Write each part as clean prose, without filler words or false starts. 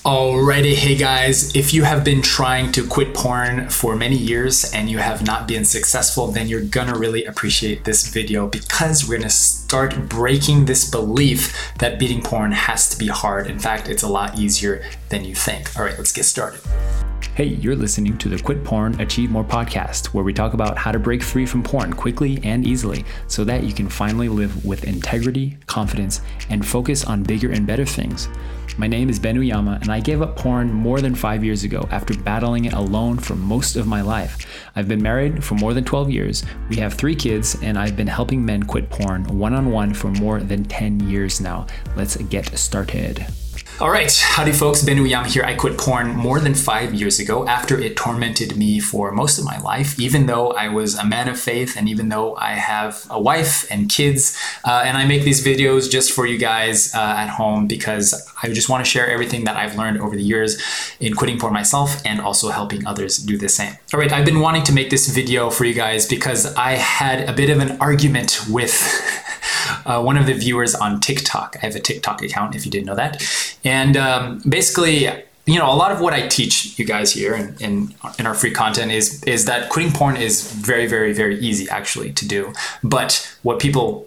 Alrighty, hey guys, if you have been trying to quit porn for many years and you have not been successful, then you're gonna really appreciate this video because we're gonna start breaking this belief that beating porn has to be hard. In fact, it's a lot easier than you think. All right, let's get started. Hey, you're listening to the Quit Porn, Achieve More podcast, where we talk about how to break free from porn quickly and easily so that you can finally live with integrity, confidence, and focus on bigger and better things. My name is Ben Uyama, and I gave up porn more than 5 years ago after battling it alone for most of my life. I've been married for more than 12 years, we have 3 kids, and I've been helping men quit porn one-on-one for more than 10 years now. Let's get started. All right, howdy folks, Ben Uyama here. I quit porn more than 5 years ago after it tormented me for most of my life, even though I was a man of faith and even though I have a wife and kids. And I make these videos just for you guys at home because I just want to share everything that I've learned over the years in quitting porn myself and also helping others do the same. All right, I've been wanting to make this video for you guys because I had a bit of an argument with one of the viewers on TikTok. I have a TikTok account if you didn't know that. And basically, you know, a lot of what I teach you guys here in our free content is that quitting porn is very, very, very easy actually to do. But what people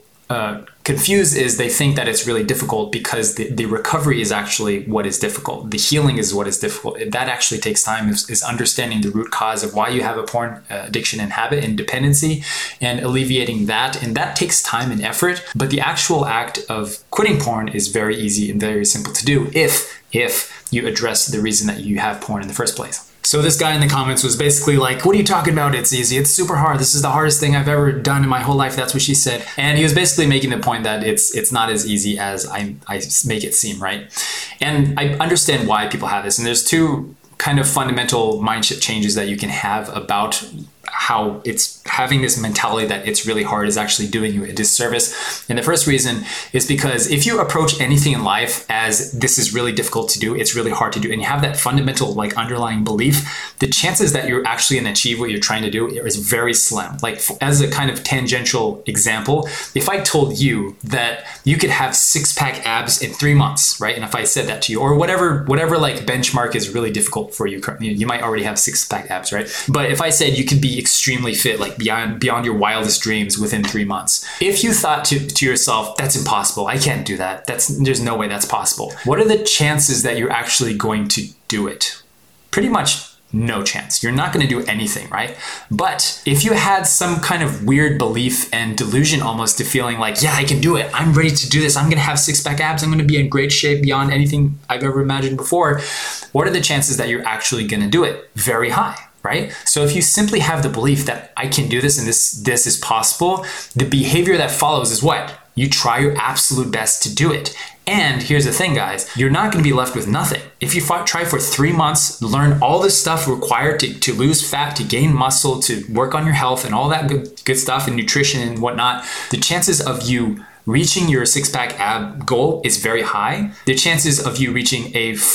confuse is they think that it's really difficult because the recovery is actually what is difficult. The healing is what is difficult. That actually takes time, is understanding the root cause of why you have a porn addiction and habit and dependency and alleviating that. And that takes time and effort. But the actual act of quitting porn is very easy and very simple to do if you address the reason that you have porn in the first place. So this guy in the comments was basically like, what are you talking about? It's easy. It's super hard. This is the hardest thing I've ever done in my whole life. That's what she said. And he was basically making the point that it's not as easy as I make it seem, right? And I understand why people have this. And there's 2 kind of fundamental mindset changes that you can have about how it's having this mentality that it's really hard is actually doing you a disservice. And the first reason is because if you approach anything in life as this is really difficult to do, it's really hard to do, and you have that fundamental like underlying belief, the chances that you're actually going to achieve what you're trying to do is very slim. Like as a kind of tangential example, if I told you that you could have 6-pack abs in 3 months, right? And if I said that to you, or whatever like benchmark is really difficult for you currently, you might already have 6-pack abs, right? But if I said you could be extremely fit, like beyond your wildest dreams within 3 months. If you thought to yourself, that's impossible, I can't do that, there's no way that's possible. What are the chances that you're actually going to do it? Pretty much no chance. You're not going to do anything, right? But if you had some kind of weird belief and delusion almost to feeling like, yeah, I can do it, I'm ready to do this, I'm going to have 6-pack abs, I'm going to be in great shape beyond anything I've ever imagined before, what are the chances that you're actually going to do it? Very high. Right? So if you simply have the belief that I can do this and this is possible, the behavior that follows is what? You try your absolute best to do it. And here's the thing, guys, you're not going to be left with nothing. If you try for 3 months, learn all the stuff required to lose fat, to gain muscle, to work on your health and all that good stuff and nutrition and whatnot, the chances of you reaching your 6-pack ab goal is very high. The chances of you reaching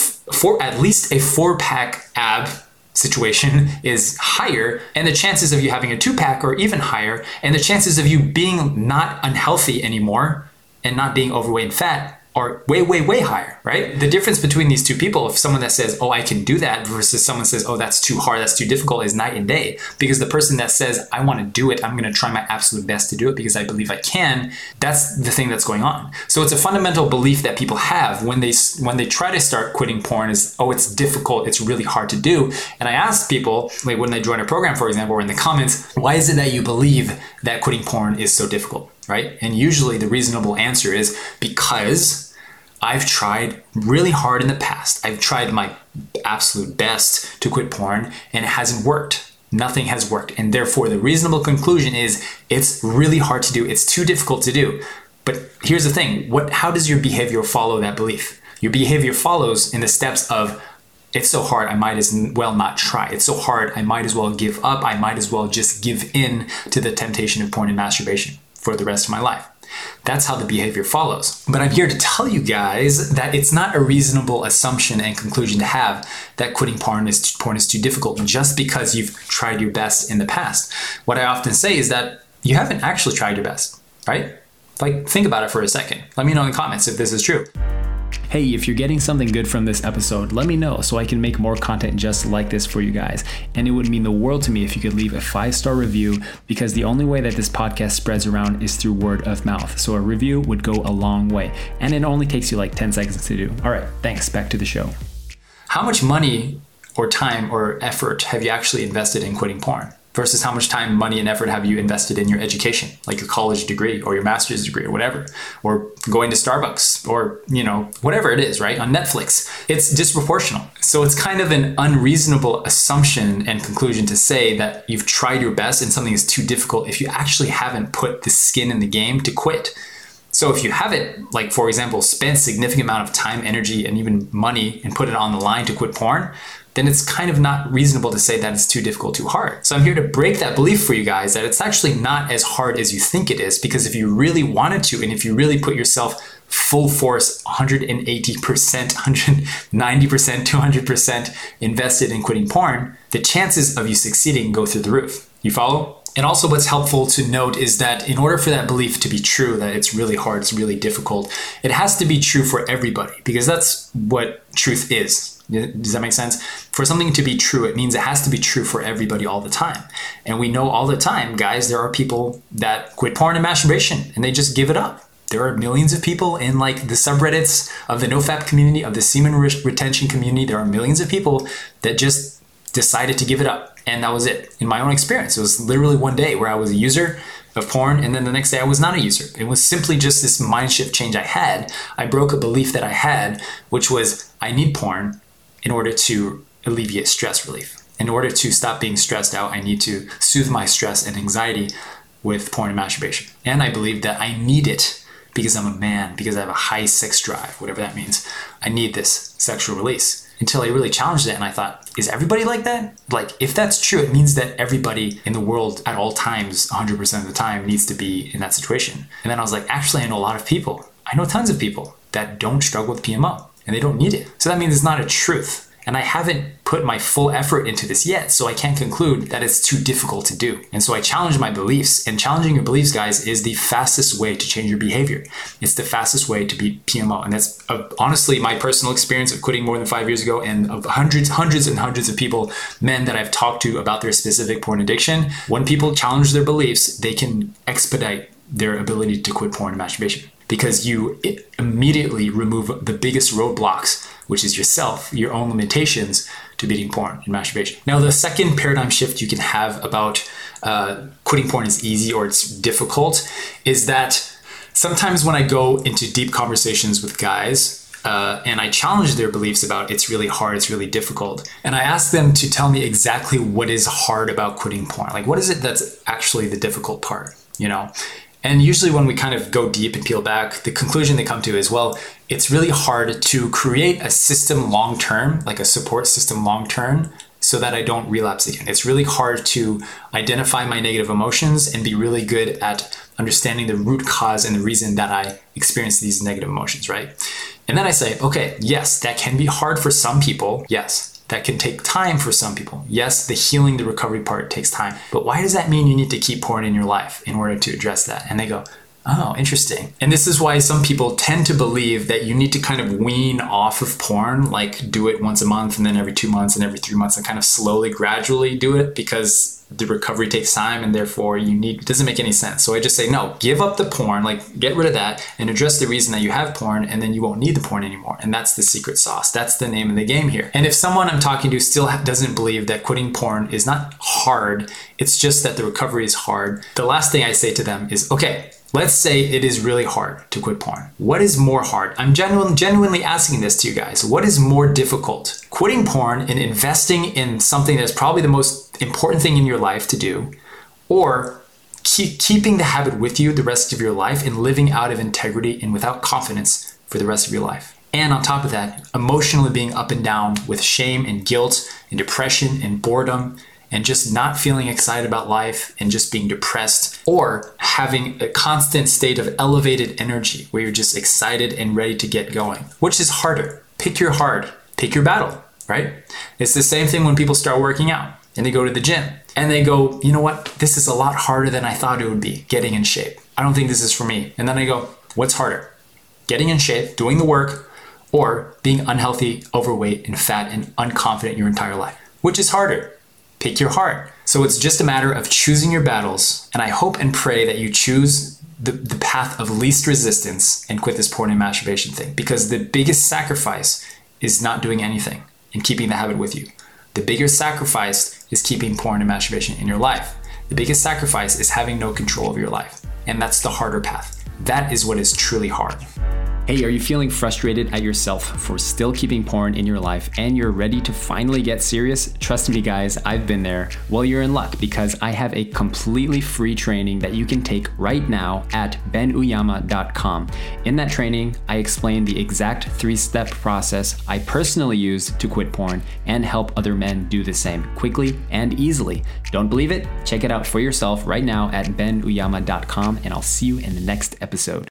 at least a 4-pack ab situation is higher, and the chances of you having a 2-pack are even higher, and the chances of you being not unhealthy anymore and not being overweight and fat are way, way, way higher, right? The difference between these 2 people, if someone that says, oh, I can do that versus someone says, oh, that's too hard, that's too difficult, is night and day. Because the person that says, I want to do it, I'm going to try my absolute best to do it because I believe I can, that's the thing that's going on. So it's a fundamental belief that people have when they try to start quitting porn is, oh, it's difficult, it's really hard to do. And I ask people, like when they join a program, for example, or in the comments, why is it that you believe that quitting porn is so difficult, right? And usually the reasonable answer is because I've tried really hard in the past. I've tried my absolute best to quit porn and it hasn't worked. Nothing has worked. And therefore the reasonable conclusion is it's really hard to do. It's too difficult to do. But here's the thing. How does your behavior follow that belief? Your behavior follows in the steps of, it's so hard, I might as well not try. It's so hard, I might as well give up. I might as well just give in to the temptation of porn and masturbation for the rest of my life. That's how the behavior follows. But I'm here to tell you guys that it's not a reasonable assumption and conclusion to have that quitting porn is too difficult just because you've tried your best in the past. What I often say is that you haven't actually tried your best, right? Like, think about it for a second. Let me know in the comments if this is true. Hey, if you're getting something good from this episode, let me know so I can make more content just like this for you guys. And it would mean the world to me if you could leave a 5-star review, because the only way that this podcast spreads around is through word of mouth. So a review would go a long way. And it only takes you like 10 seconds to do. All right, thanks. Back to the show. How much money or time or effort have you actually invested in quitting porn? Versus how much time, money, and effort have you invested in your education, like your college degree or your master's degree or whatever, or going to Starbucks or, whatever it is, right? On Netflix, it's disproportional. So it's kind of an unreasonable assumption and conclusion to say that you've tried your best and something is too difficult if you actually haven't put the skin in the game to quit. So if you haven't, like, for example, spent significant amount of time, energy, and even money and put it on the line to quit porn, then it's kind of not reasonable to say that it's too difficult, too hard. So I'm here to break that belief for you guys that it's actually not as hard as you think it is, because if you really wanted to, and if you really put yourself full force, 180%, 190%, 200% invested in quitting porn, the chances of you succeeding go through the roof. You follow? And also what's helpful to note is that in order for that belief to be true, that it's really hard, it's really difficult, it has to be true for everybody, because that's what truth is. Does that make sense? For something to be true, it means it has to be true for everybody all the time. And we know all the time, guys, there are people that quit porn and masturbation and they just give it up. There are millions of people in like the subreddits of the NoFap community, of the semen retention community. There are millions of people that just decided to give it up. And that was it. In my own experience, it was literally one day where I was a user of porn, and then the next day I was not a user. It was simply just this mind shift change I had. I broke a belief that I had, which was I need porn in order to alleviate stress relief. In order to stop being stressed out, I need to soothe my stress and anxiety with porn and masturbation. And I believe that I need it because I'm a man, because I have a high sex drive, whatever that means. I need this sexual release. Until I really challenged it and I thought, is everybody like that? Like, if that's true, it means that everybody in the world at all times, 100% of the time, needs to be in that situation. And then I was like, actually, I know a lot of people. I know tons of people that don't struggle with PMO and they don't need it. So that means it's not a truth. And I haven't put my full effort into this yet, so I can't conclude that it's too difficult to do. And so I challenge my beliefs, and challenging your beliefs, guys, is the fastest way to change your behavior. It's the fastest way to beat PMO. And that's honestly my personal experience of quitting more than 5 years ago, and of hundreds and hundreds of people, men that I've talked to about their specific porn addiction. When people challenge their beliefs, they can expedite their ability to quit porn and masturbation, because you immediately remove the biggest roadblocks, which is yourself, your own limitations to beating porn and masturbation. Now, the second paradigm shift you can have about quitting porn is easy or it's difficult is that sometimes when I go into deep conversations with guys and I challenge their beliefs about it's really hard, it's really difficult, and I ask them to tell me exactly what is hard about quitting porn. Like, what is it that's actually the difficult part, And usually when we kind of go deep and peel back, the conclusion they come to is, well, it's really hard to create a system long-term, like a support system long-term, so that I don't relapse again. It's really hard to identify my negative emotions and be really good at understanding the root cause and the reason that I experience these negative emotions, right? And then I say, okay, yes, that can be hard for some people. Yes. That can take time for some people. Yes, the healing, the recovery part takes time. But why does that mean you need to keep porn in your life in order to address that? And they go, oh, interesting. And this is why some people tend to believe that you need to kind of wean off of porn, like do it once a month and then every 2 months and every 3 months and kind of slowly, gradually do it, because the recovery takes time and therefore it doesn't make any sense. So I just say, no, give up the porn, like get rid of that and address the reason that you have porn, and then you won't need the porn anymore. And that's the secret sauce. That's the name of the game here. And if someone I'm talking to still doesn't believe that quitting porn is not hard, it's just that the recovery is hard, the last thing I say to them is, okay, let's say it is really hard to quit porn. What is more hard? I'm genuinely asking this to you guys. What is more difficult? Quitting porn and investing in something that's probably the most important thing in your life to do, or keeping the habit with you the rest of your life and living out of integrity and without confidence for the rest of your life. And on top of that, emotionally being up and down with shame and guilt and depression and boredom and just not feeling excited about life and just being depressed, or having a constant state of elevated energy where you're just excited and ready to get going. Which is harder? Pick your hard, pick your battle, right? It's the same thing when people start working out and they go to the gym and they go, you know what? This is a lot harder than I thought it would be, getting in shape. I don't think this is for me. And then I go, what's harder? Getting in shape, doing the work, or being unhealthy, overweight, and fat and unconfident your entire life? Which is harder? Pick your heart. So it's just a matter of choosing your battles, and I hope and pray that you choose the path of least resistance and quit this porn and masturbation thing, because the biggest sacrifice is not doing anything and keeping the habit with you. The biggest sacrifice is keeping porn and masturbation in your life. The biggest sacrifice is having no control of your life, and that's the harder path. That is what is truly hard. Hey, are you feeling frustrated at yourself for still keeping porn in your life and you're ready to finally get serious? Trust me guys, I've been there. Well, you're in luck because I have a completely free training that you can take right now at benuyama.com. In that training, I explain the exact 3-step process I personally use to quit porn and help other men do the same quickly and easily. Don't believe it? Check it out for yourself right now at benuyama.com, and I'll see you in the next episode.